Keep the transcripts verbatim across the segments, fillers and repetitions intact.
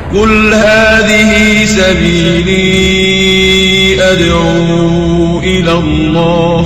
قل هذه سبيلي أدعو إلى الله.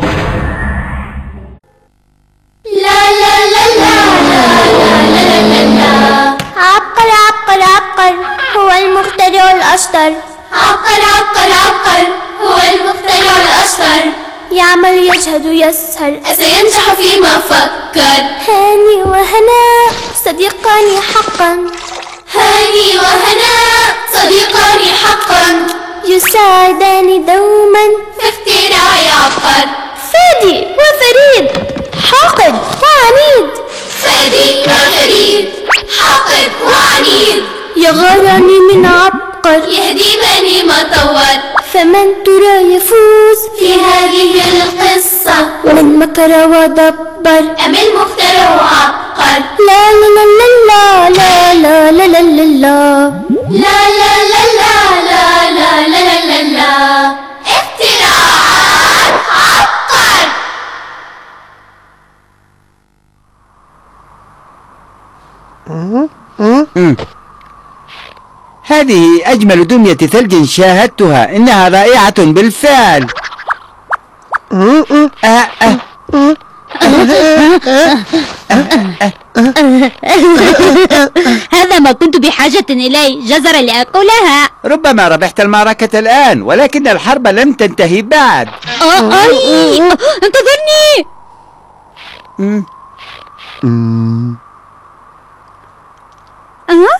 لا لا لا لا لا لا لا لا. عبقر عبقر عبقر هو المخترع الأشطر. عبقر عبقر عبقر هو المخترع الأشطر. يعمل يجهد يسهر أسينجح فيما فكر. هاني وهناء صديقان حقا. هاني وهناء صديقان حقا. يساعدان دوما في اختراع عبقر. فادي وفريد حاقد وعنيد. فادي وفريد حاقد وعنيد. يغارني من عبقر يهدي بني مطور. فمن ترى يفوز في هذه القصة؟ من مكر ودبر أم المخترع عبقر؟ لا لا لا لا لا لا لا لا لا لا لا لا لا لا لا لا لا لا. اختراعات عبقر. هذه أجمل دمية ثلج شاهدتها، إنها رائعة بالفعل. آه آه. هذا ما كنت بحاجة إليه، جزر لأكلها. ربما ربحت المعركة الآن، ولكن الحرب لم تنتهي بعد. أي انتظرني. أه؟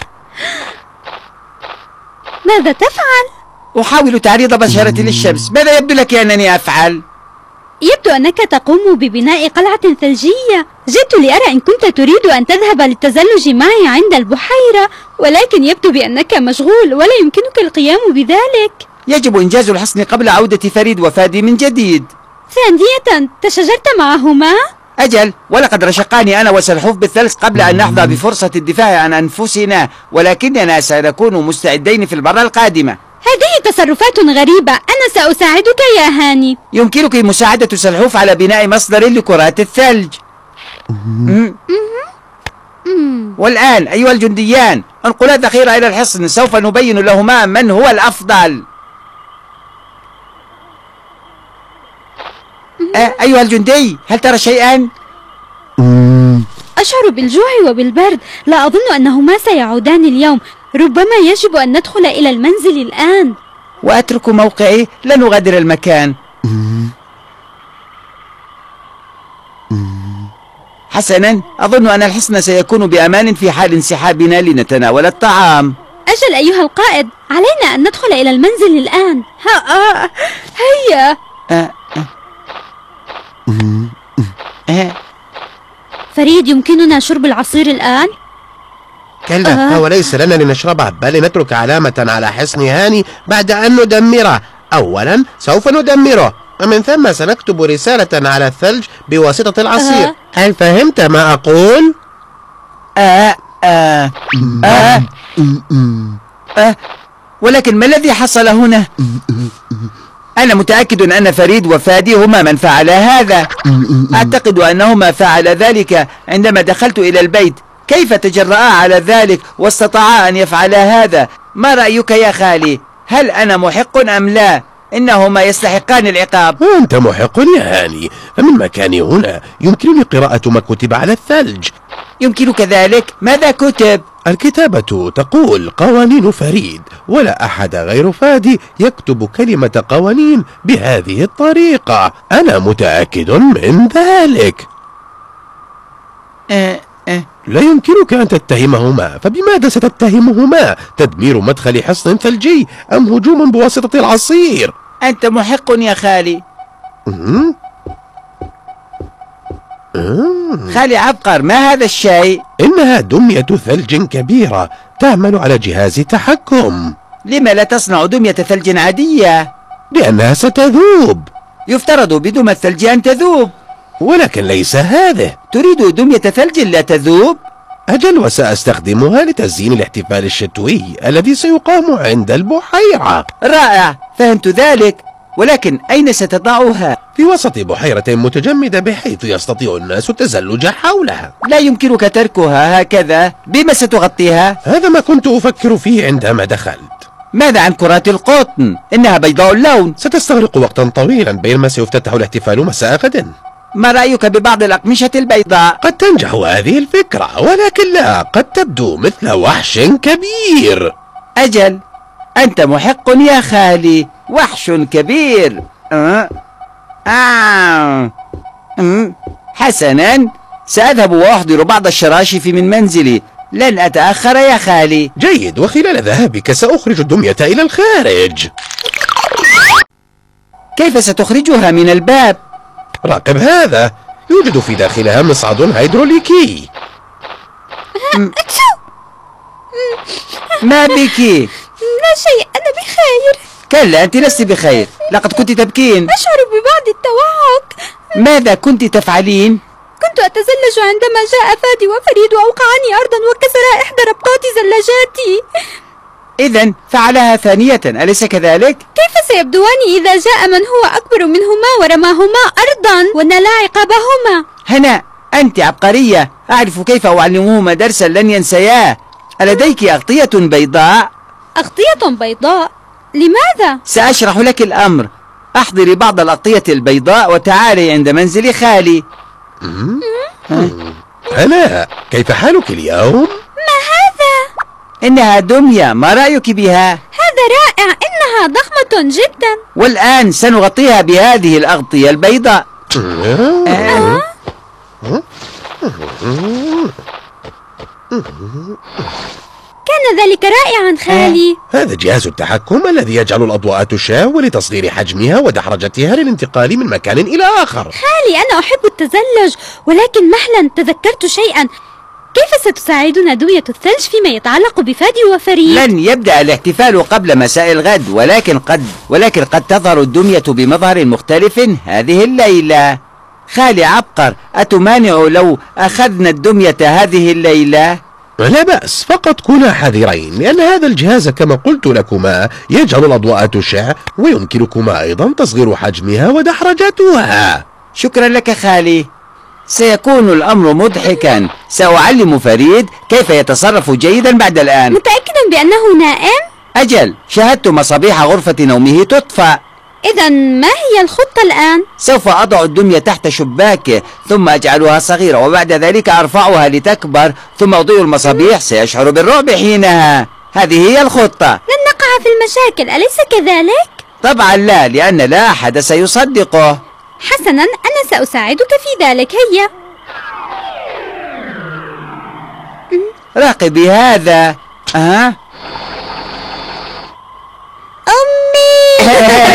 ماذا تفعل؟ أحاول تعريض بشرتي للشمس. ماذا يبدو لك أنني أفعل؟ يبدو أنك تقوم ببناء قلعة ثلجية. جئت لأرى إن كنت تريد أن تذهب للتزلج معي عند البحيرة، ولكن يبدو بأنك مشغول ولا يمكنك القيام بذلك. يجب إنجاز الحصن قبل عودة فريد وفادي من جديد. ثانية، تشاجرت معهما؟ أجل، ولقد رشقاني أنا وسلحوف بالثلج قبل أن نحظى بفرصة الدفاع عن أنفسنا، ولكننا سنكون مستعدين في المرة القادمة. هذه تصرفات غريبة. أنا سأساعدك يا هاني. يمكنك مساعدة سلحوف على بناء مصدر لكرات الثلج. والآن أيها الجنديان، انقلا الذخيرة إلى الحصن. سوف نبين لهما من هو الأفضل. أه أيها الجندي، هل ترى شيئا؟ أشعر بالجوع وبالبرد. لا أظن أنهما سيعودان اليوم. ربما يجب أن ندخل إلى المنزل الآن. وأترك موقعي. لا نغادر المكان. حسنا، أظن أن الحصن سيكون بأمان في حال انسحابنا لنتناول الطعام. أجل أيها القائد، علينا أن ندخل إلى المنزل الآن. ها آه. هيا. آه. آه. فريد، يمكننا شرب العصير الآن؟ كلا، هو ليس لنا لنشربه، بل لنترك علامة على حصن هاني بعد أن ندمره. أولا سوف ندمره، ومن ثم سنكتب رسالة على الثلج بواسطة العصير. أه. هل فهمت ما أقول؟ آه آه آه آه ولكن ما الذي حصل هنا؟ أنا متأكد أن فريد وفادي هما من فعل هذا. أعتقد أنهما فعل ذلك عندما دخلت إلى البيت. كيف تجرآ على ذلك واستطاعا أن يفعلا هذا؟ ما رأيك يا خالي؟ هل أنا محق أم لا؟ إنهما يستحقان العقاب. أنت محق يا هاني، فمن مكاني هنا يمكنني قراءة ما كتب على الثلج. يمكنك ذلك؟ ماذا كتب؟ الكتابة تقول قوانين فريد، ولا أحد غير فادي يكتب كلمة قوانين بهذه الطريقة. أنا متأكد من ذلك. أه أه. لا يمكنك أن تتهمهما، فبماذا ستتهمهما؟ تدمير مدخل حصن ثلجي أم هجوم بواسطة العصير؟ أنت محق يا خالي. أه؟ خالي عبقر، ما هذا الشيء؟ إنها دمية ثلج كبيرة تعمل على جهاز تحكم. لما لا تصنع دمية ثلج عادية؟ لأنها ستذوب. يفترض بدمى الثلج أن تذوب، ولكن ليس هذا. تريد دمية ثلج لا تذوب؟ أجل، وسأستخدمها لتزيين الاحتفال الشتوي الذي سيقام عند البحيرة. رائع، فهمت ذلك. ولكن أين ستضعها؟ في وسط بحيرة متجمدة بحيث يستطيع الناس التزلج حولها. لا يمكنك تركها هكذا. بما ستغطيها؟ هذا ما كنت أفكر فيه عندما دخلت. ماذا عن كرات القطن؟ إنها بيضاء اللون. ستستغرق وقتا طويلا بينما سيفتتح الاحتفال مساء غد. ما رأيك ببعض الأقمشة البيضاء؟ قد تنجح هذه الفكرة، ولكن لا، قد تبدو مثل وحش كبير. أجل، أنت محق يا خالي. وحش كبير. أه؟ آه. أه. حسنا، سأذهب وأحضر بعض الشراشف من منزلي. لن أتأخر يا خالي. جيد، وخلال ذهابك سأخرج الدمية إلى الخارج. كيف ستخرجها من الباب؟ راقب هذا، يوجد في داخلها مصعد هيدروليكي. ما بك؟ لا شيء، أنا بخير. كلا، أنت لست بخير. لقد كنت تبكين. أشعر ببعض التوهق. ماذا كنت تفعلين؟ كنت أتزلج عندما جاء فادي وفريد وأوقعني أرضا وكسر إحدى ربطات زلاجاتي. إذن فعلها ثانية، أليس كذلك؟ كيف سيبدوان إذا جاء من هو أكبر منهما ورماهما أرضا ونلا عقابهما؟ هنا، أنت عبقرية. أعرف كيف أعلمهما درسا لن ينسياه. ألديك أغطية بيضاء؟ أغطية بيضاء؟ لماذا؟ سأشرح لك الأمر. أحضري بعض الأغطية البيضاء وتعالي عند منزل خالي. هلا، كيف حالك اليوم؟ ما هذا؟ إنها دمية، ما رأيك بها؟ هذا رائع، إنها ضخمة جدا. والآن سنغطيها بهذه الأغطية البيضاء. آه. كان ذلك رائعا خالي. هذا جهاز التحكم الذي يجعل الأضواء تشاو لتصغير حجمها ودحرجتها للانتقال من مكان إلى آخر. خالي، أنا أحب التزلج، ولكن مهلا تذكرت شيئا. كيف ستساعدنا دمية الثلج فيما يتعلق بفادي وفريد؟ لن يبدأ الاحتفال قبل مساء الغد، ولكن قد ولكن قد تظهر الدمية بمظهر مختلف هذه الليلة. خالي عبقر، أتمانع لو أخذنا الدمية هذه الليلة؟ لا بأس، فقط كونا حذرين، لأن هذا الجهاز كما قلت لكما يجعل الأضواء تشع، ويمكنكما أيضا تصغير حجمها ودحرجتها. شكرا لك خالي. سيكون الأمر مضحكا. سأعلم فريد كيف يتصرف جيدا بعد الآن. متأكدا بأنه نائم؟ أجل، شاهدت مصابيح غرفة نومه تطفأ. إذا ما هي الخطة الآن؟ سوف أضع الدمية تحت شباكه، ثم أجعلها صغيرة، وبعد ذلك أرفعها لتكبر، ثم أضيء المصابيح. سيشعر بالرعب حينها. هذه هي الخطة. لن نقع في المشاكل، أليس كذلك؟ طبعا لا، لأن لا أحد سيصدقه. حسنا، أنا سأساعدك في ذلك. هيا راقبي هذا. أه؟ أمي.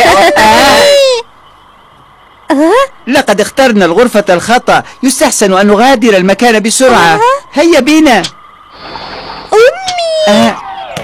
لقد اخترنا الغرفة الخطأ. يستحسن أن نغادر المكان بسرعة. هيا بنا. أمي. أه.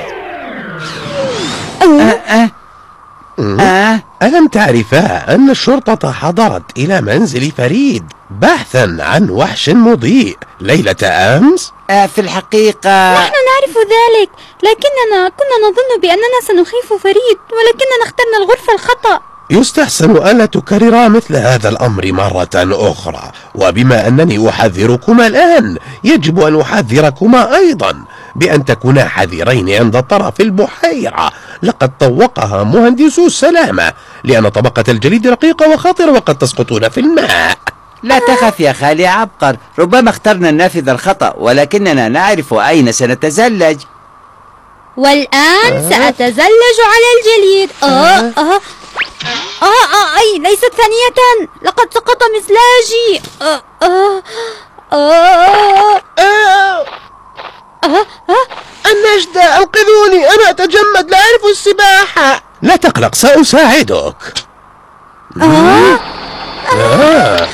أه. أه. أه. ألم تعرفا أن الشرطة حضرت إلى منزل فريد بحثا عن وحش مضيء ليلة أمس؟ أه في الحقيقة نحن نعرف ذلك، لكننا كنا نظن بأننا سنخيف فريد، ولكننا اخترنا الغرفة الخطأ. يستحسن ألا تكررا مثل هذا الأمر مرة أخرى، وبما أنني أحذركما الآن يجب أن أحذركما أيضا بأن تكونا حذرين عند طرف البحيرة. لقد طوقها مهندسو السلامة، لأن طبقة الجليد رقيقة وخطرة وقد تسقطون في الماء. لا تخف يا خالي عبقر، ربما اخترنا النافذة الخطأ، ولكننا نعرف أين سنتزلج. والآن آه. سأتزلج على الجليد. آه آه آه آه, آه أي ليست ثانية، لقد سقط مزلاجي. آه آه آه آه آه آه النجدة، أنقذوني، أنا أتجمد، لا أعرف السباحة. لا تقلق، سأساعدك. آه آه.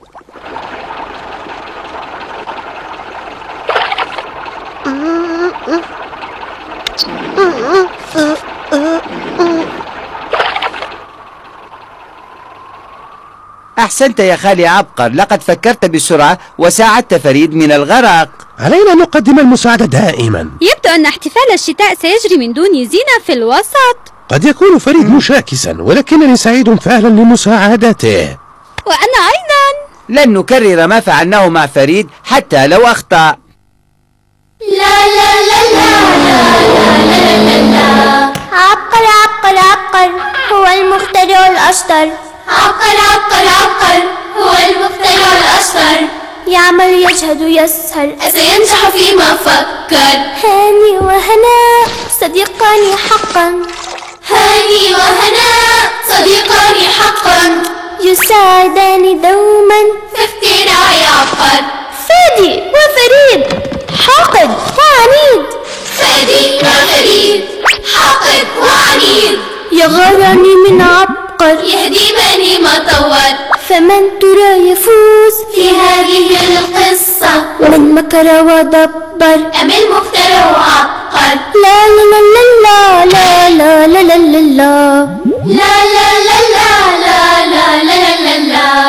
أحسنت يا خالي عبقر، لقد فكرت بسرعة وساعدت فريد من الغرق. علينا نقدم المساعدة دائما. يبدو أن احتفال الشتاء سيجري من دون زينة في الوسط. قد يكون فريد مشاكسا، ولكنني سعيد فعلا لمساعدته. وأنا أيضا. لن نكرر ما فعلناه مع فريد حتى لو أخطأ. لا لا لا لا لا لا لا لا. عبقر عبقر عبقر هو المخترع الأشطر. عبقر عبقر عبقر هو المخترع الأشطر. يعمل يجهد يسهر، سينجح فيما فكر. هاني وهناء صديقان حقا. هاني وهناء صديقان حقا. يساعدان دوما في اختراع عبقر. فادي وفريد حاقد وعنيد. فادي وفريد حاقد وعنيد. يغارني من عبقر، يهدي بني مطور. فمن ترى يفوز في هذه القصة؟ من مكر ودبر أم المخترع عبقر؟ لا لا لا لا لا لا لا لا لا لا لا لا لا لا لا لا لا لا.